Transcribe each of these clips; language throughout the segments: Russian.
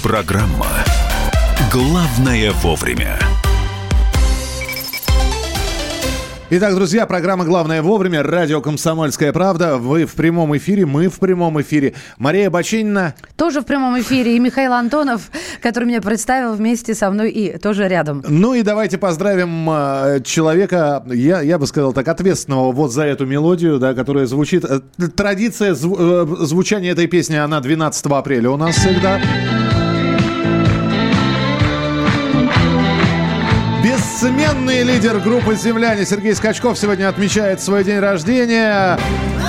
Программа «Главное вовремя». Итак, друзья, программа «Главное вовремя», радио «Комсомольская правда». Вы в прямом эфире, мы в прямом эфире. Мария Бачинина. Тоже в прямом эфире. И Михаил Антонов, который меня представил вместе со мной и тоже рядом. Ну и давайте поздравим человека, я бы сказал так, ответственного вот за эту мелодию, да, которая звучит. Традиция звучания этой песни, она 12 апреля у нас всегда. Бессменный лидер группы «Земляне» Сергей Скачков сегодня отмечает свой день рождения.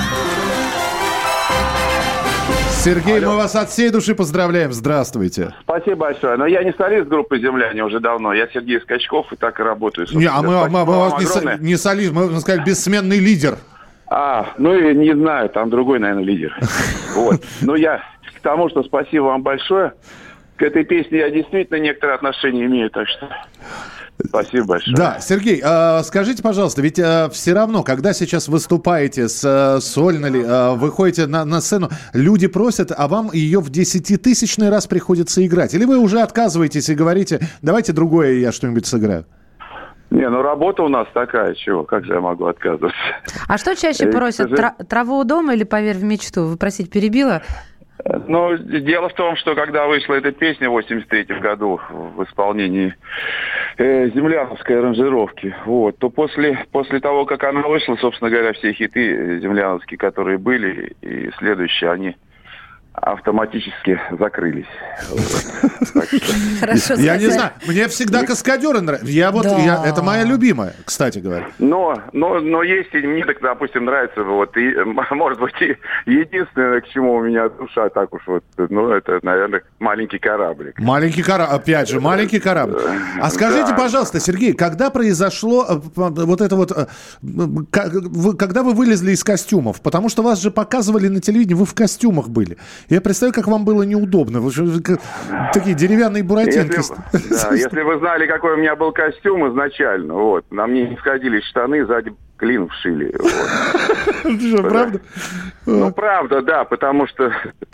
Сергей, мы вас от всей души поздравляем. Здравствуйте. Спасибо большое. Но я не солист группы «Земляне» уже давно. Я Сергей Скачков и так и работаю. Не, мы вас не солист, мы сказали бессменный лидер. Ну и не знаю, там другой, наверное, лидер. Вот. Но я к тому, что спасибо вам большое. К этой песне я действительно некоторые отношения имею, так что... Спасибо большое. Да, Сергей, скажите, пожалуйста, ведь все равно, когда сейчас выступаете сольно ли, выходите на сцену, люди просят, а вам ее в 10-тысячный раз приходится играть? Или вы уже отказываетесь и говорите, давайте другое я что-нибудь сыграю? Не, работа у нас такая, чего, как же я могу отказываться? А что чаще просят, траву у дома или поверь в мечту? Вы, простите, перебила? Ну, дело в том, что когда вышла эта песня в 83-м году в исполнении земляновской аранжировки, вот, то после того, как она вышла, собственно говоря, все хиты земляновские, которые были, и следующие, они автоматически закрылись. Хорошо. Я не знаю, мне всегда каскадеры нравятся. Это моя любимая, кстати говоря. Но есть, и мне, так, допустим, нравится, вот, и, может быть, и единственное, к чему у меня душа так уж вот, это, наверное, «Маленький кораблик». Маленький корабль, опять же, «Маленький корабль». А скажите, пожалуйста, Сергей, когда произошло вот это вот, когда вы вылезли из костюмов? Потому что вас же показывали на телевидении, вы в костюмах были. Я представляю, как вам было неудобно. Вы же такие деревянные буратинки. Если вы знали, какой у меня был костюм изначально, вот, на мне не сходились штаны, сзади клин вшили. Это же правда? Ну, правда, да, потому что...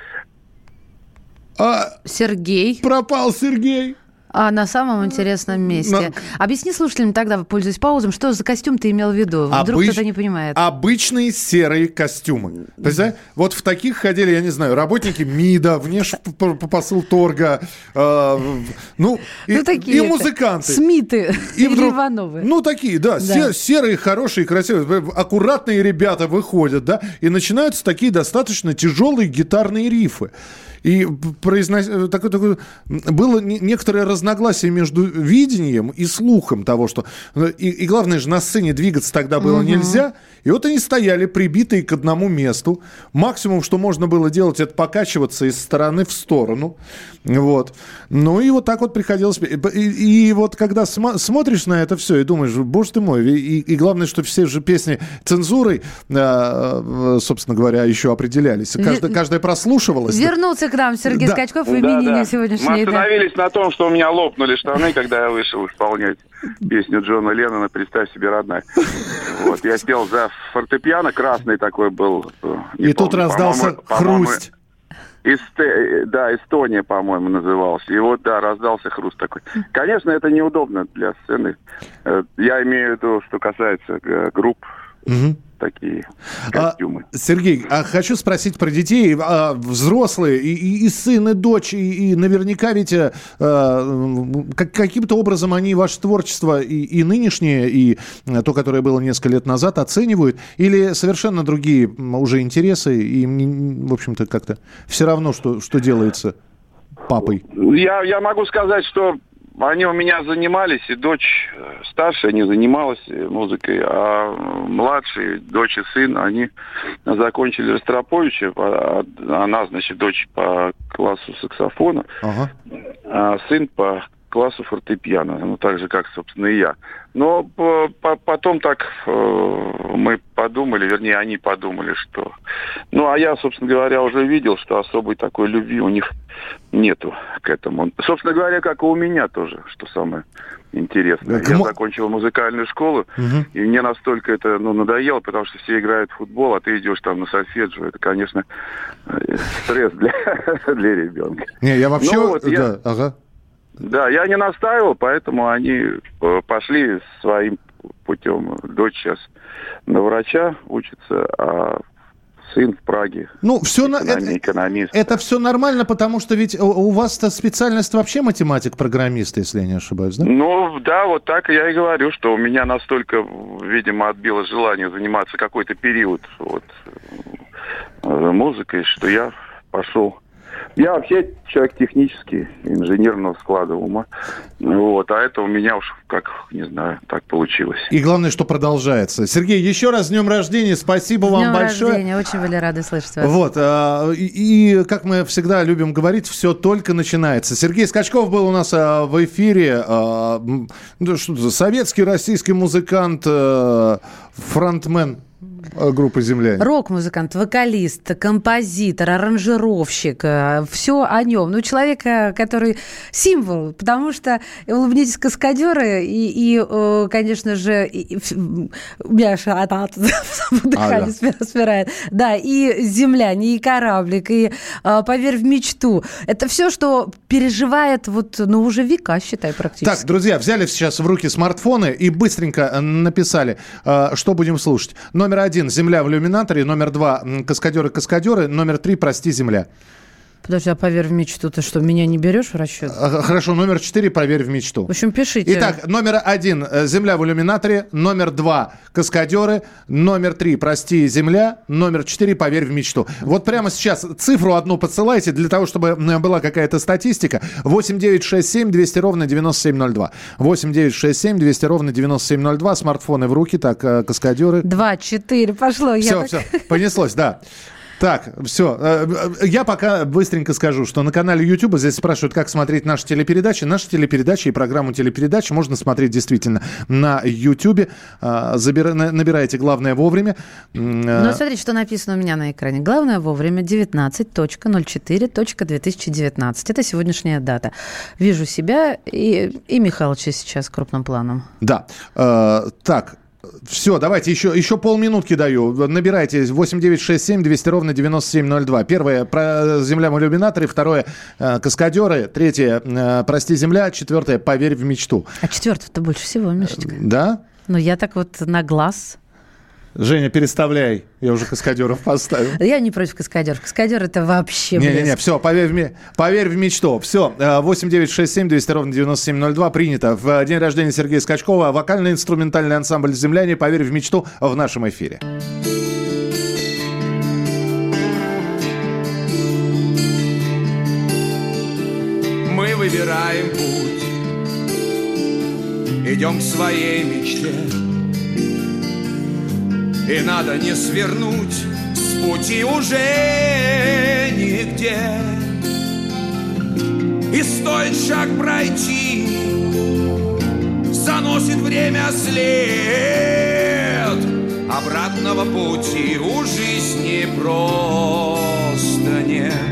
Сергей. Пропал Сергей. А на самом интересном месте. Объясни слушателям тогда, пользуясь паузом, что за костюм ты имел в виду? Вдруг кто-то не понимает. Обычные серые костюмы. Представляешь? Вот в таких ходили, я не знаю, работники МИДа, внешпосылторга, и музыканты. Смиты или Ивановы. Ну, такие, да. Серые, хорошие, красивые. Аккуратные ребята выходят, да, и начинаются такие достаточно тяжелые гитарные рифы. И было некоторое разногласие между видением и слухом того, что... И главное же, на сцене двигаться тогда было нельзя. И вот они стояли, прибитые к одному месту. Максимум, что можно было делать, это покачиваться из стороны в сторону. Вот. Ну и вот так вот приходилось... И вот когда смотришь на это все и думаешь, боже ты мой, и главное, что все же песни цензурой, собственно говоря, еще определялись. Каждая прослушивалась. Вернулся к нам Сергей Скачков, именинник сегодняшний. Мы остановились на том, что у меня лопнули штаны, когда я вышел исполнять песню Джона Леннона «Представь себе, родная». Вот, я сел за фортепиано, красный такой был. И тут раздался хруст. «Эстония», по-моему, назывался. И вот, раздался хруст такой. Конечно, это неудобно для сцены. Я имею в виду, что касается групп. Такие костюмы. Сергей, хочу спросить про детей. Взрослые, и сын, и дочь, и наверняка ведь каким-то образом они ваше творчество и нынешнее, и то, которое было несколько лет назад, оценивают? Или совершенно другие уже интересы, и им, в общем-то, как-то все равно, что делается папой? Я могу сказать, что они у меня занимались, и дочь старшая не занималась музыкой, а младшие, дочь и сын, они закончили Ростроповича, она, значит, дочь по классу саксофона, а сын по классу фортепиано, так же, как, собственно, и я. Но потом так мы подумали, вернее, они подумали, что... Ну, а я, собственно говоря, уже видел, что особой такой любви у них нету к этому. Собственно говоря, как и у меня тоже, что самое интересное. Я закончил музыкальную школу, и мне настолько это надоело, потому что все играют в футбол, а ты идешь там на сольфеджио. Это, конечно, стресс для ребенка. Не, я вообще... Да, я не настаивал, поэтому они пошли своим путем. Дочь сейчас на врача учится, а сын в Праге. Ну, все экономист. Это все нормально, потому что ведь у вас-то специальность вообще математик-программист, если я не ошибаюсь, да? Ну, да, вот так я и говорю, что у меня настолько, видимо, отбило желание заниматься какой-то период музыкой, что я пошел. Я вообще человек технический, инженерного склада ума. Вот, а это у меня уж не знаю, так получилось. И главное, что продолжается. Сергей, еще раз с днем рождения. Спасибо вам большое. С днем рождения. Очень были рады слышать вас. Вот. И как мы всегда любим говорить, все только начинается. Сергей Скачков был у нас в эфире. Советский, российский музыкант, фронтмен группы «Земляне». Рок-музыкант, вокалист, композитор, аранжировщик. Все о нем. Ну, человек, который символ, потому что «Улыбнитесь, каскадеры» и конечно же, у меня дыхание спирает. Да, и «Земляне», и «Кораблик», и «Поверь в мечту». Это все, что переживает уже века, считай, практически. Так, друзья, взяли сейчас в руки смартфоны и быстренько написали, что будем слушать. Номер 1 «Земля в иллюминаторе», номер 2 «Каскадеры», номер 3 «Прости, земля». Подожди, а «Поверь в мечту» ты что, меня не берешь в расчет? Хорошо, номер 4 «Поверь в мечту». В общем, пишите. Итак, номер 1 «Земля в иллюминаторе», номер 2 «Каскадеры», номер 3 «Прости, земля», номер 4 «Поверь в мечту». Вот прямо сейчас цифру одну подсылайте для того, чтобы была какая-то статистика. 8 9 6 7 200 ровно 9702. 8 9 6 7 200 ровно 9702. Смартфоны в руки. Так, «Каскадеры». 2, 4, пошло. Все, понеслось, да. Так, все. Я пока быстренько скажу, что на канале YouTube здесь спрашивают, как смотреть наши телепередачи. Наши телепередачи и программу телепередач можно смотреть действительно на YouTube. Набирайте «Главное вовремя». Ну, смотрите, что написано у меня на экране. «Главное вовремя» 19.04.2019. Это сегодняшняя дата. Вижу себя и Михалыча сейчас крупным планом. Да. Так. Все, давайте еще полминутки даю. Набирайте 8 9 6 7 200 ровно 9702. Первое про «Земля в иллюминаторе», второе «Каскадеры», третье «Прости, земля», четвертое «Поверь в мечту». А четвертое-то больше всего, Мишечка. Да? Ну, я так на глаз. Женя, переставляй. Я уже «Каскадеров» поставил. Я не против «Каскадеров». «Каскадер» — это вообще блеск. Не-не-не, все, поверь в мечту. Все, 8 9 6 7 200 ровно 9702 принято. В день рождения Сергея Скачкова вокально-инструментальный ансамбль «Земляне», «Поверь в мечту» в нашем эфире. Мы выбираем путь, идем к своей мечте. И надо не свернуть с пути уже нигде. И стоит шаг пройти, заносит время след. Обратного пути у жизни просто нет.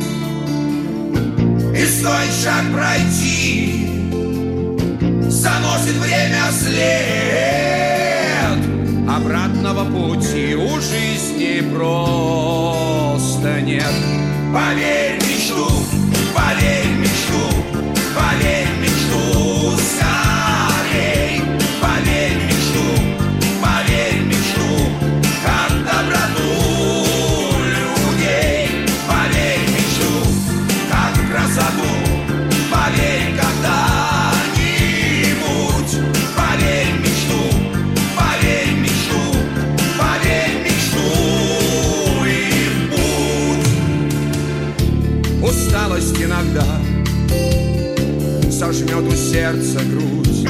И стоит шаг пройти, заносит время след. Обратного пути у жизни просто нет. Поверь в мечту, поверь в мечту, поверь в мечту скорей. Поверь в мечту, поверь в мечту, как доброту людей. Поверь в мечту, как в красоту, поверь когда-нибудь. Поверь в мечту, поверь в мечту, поверь в мечту и в путь. Усталость иногда сожмет у сердца грудь.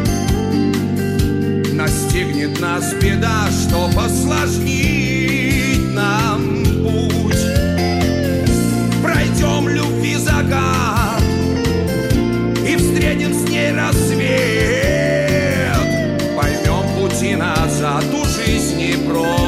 Настигнет нас беда, что посложнит нам путь. Пройдем любви закат и встретим с ней рассвет. Поймем пути назад у жизни просто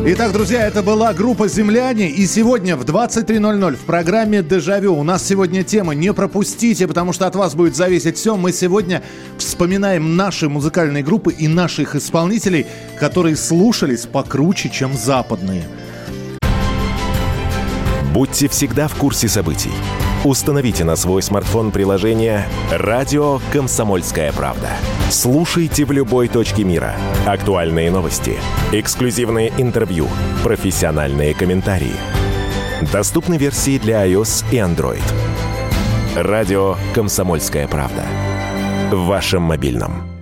Итак, друзья, это была группа «Земляне». И сегодня в 23:00 в программе «Дежавю» у нас сегодня тема «Не пропустите», потому что от вас будет зависеть все. Мы сегодня вспоминаем наши музыкальные группы и наших исполнителей, которые слушались покруче, чем западные. Будьте всегда в курсе событий. Установите на свой смартфон приложение «Радио Комсомольская правда». Слушайте в любой точке мира. Актуальные новости, эксклюзивные интервью, профессиональные комментарии. Доступны версии для iOS и Android. «Радио Комсомольская правда». В вашем мобильном.